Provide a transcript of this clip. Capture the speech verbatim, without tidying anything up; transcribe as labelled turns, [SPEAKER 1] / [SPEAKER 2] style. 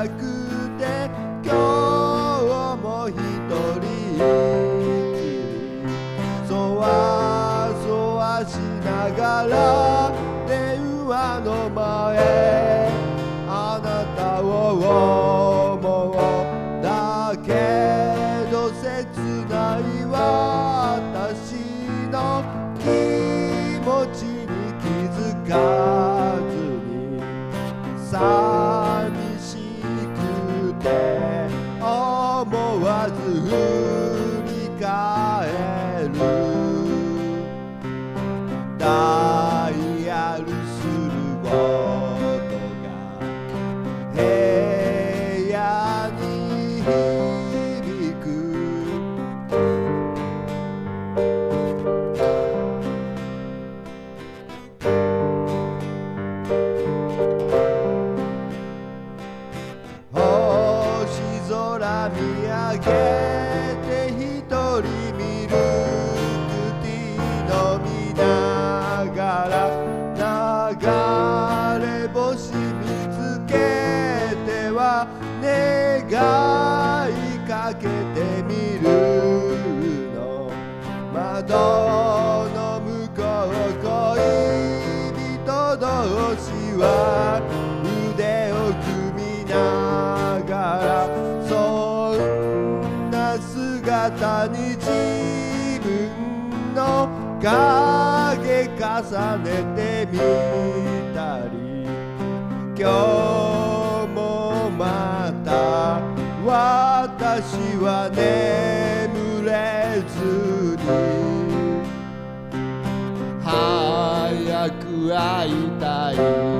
[SPEAKER 1] なくて今日も一人そわそわしながら電話の前あなたを思うだけど切ない私の気持ちに気づかずに寂しくて思わず振り返るダイヤルする音が部屋に響く星空見上げて一人ミルクティー飲みながら流れ星見つけては願いかけてみるの窓の向こう恋人同士は腕を組みながらそんな姿に自分の影重ねてみたり今日もまた私は眠れずに早く会いたい